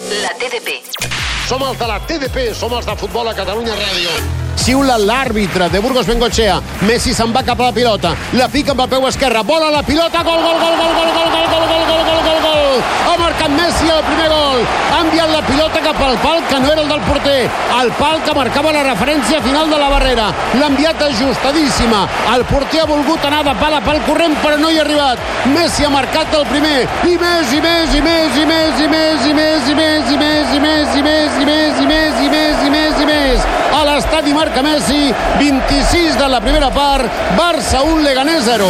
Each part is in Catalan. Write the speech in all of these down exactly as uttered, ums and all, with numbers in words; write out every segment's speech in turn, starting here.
La T D P. Som els de la T D P, som els de Futbol a Catalunya Ràdio. Xiula l'àrbitre de Burgos Bengoechea. Messi se'n va cap a la pilota. La fica amb el peu esquerre. Vola la pilota. Gol, gol, gol, gol, gol, gol, gol, gol, gol, gol, gol, gol, gol. Ha marcat Messi el primer gol. Ha enviat la pilota cap al pal, que no era el del porter. El pal que marcava la referència final de la barrera. L'ha enviat ajustadíssima. El porter ha volgut anar de pal a pal corrent, però no hi ha arribat. Messi ha marcat el primer. I més, i més, i més, i més, i més, i més, i més, i més, i més, i més, i més, i més, i més, i més, i més. A l'estadi marca Messi, vint-i-sis de la primera part, Barça un, Leganés zero.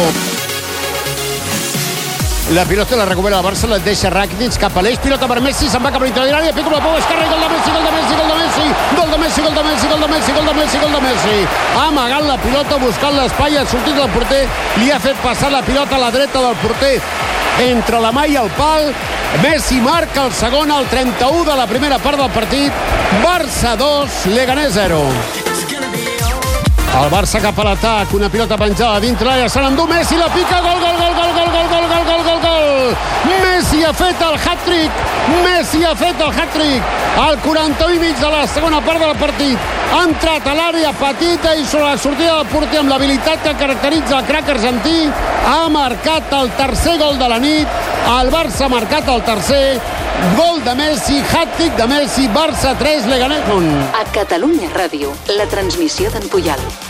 La pilota la recupera el Barça, la deixa Rakitic cap a l'eix, pilota per Messi, se'n va cap a l'interior de l'àrea, pica amb la peu esquerra, gol de Messi, gol de Messi, gol de Messi, gol de Messi, gol de Messi, gol de Messi, gol de Messi, gol de Messi. Ha amagat la pilota, buscant l'espai, ha sortit del porter, li ha fet passar la pilota a la dreta del porter, entre la mà i el pal. Messi marca el segon al trenta-u de la primera part del partit. Barça dos, Leganés zero. El Barça cap a l'atac, una pilota penjada dintre l'àrea, se l'endú Messi, la pica, gol, gol, gol, gol, gol, gol, gol, gol, gol, gol, gol. Messi ha fet el hat-trick, Messi ha fet el hat-trick, al quaranta-u i mig de la segona part del partit. Ha entrat a l'àrea petita i sobre la sortida del porter amb l'habilitat que caracteritza el crac argentí, ha marcat el tercer gol de la nit. El Barça ha marcat el tercer, gol de Messi, hat-trick de Messi, Barça tres, Leganés un. A Catalunya Ràdio, la transmissió d'en Puyal.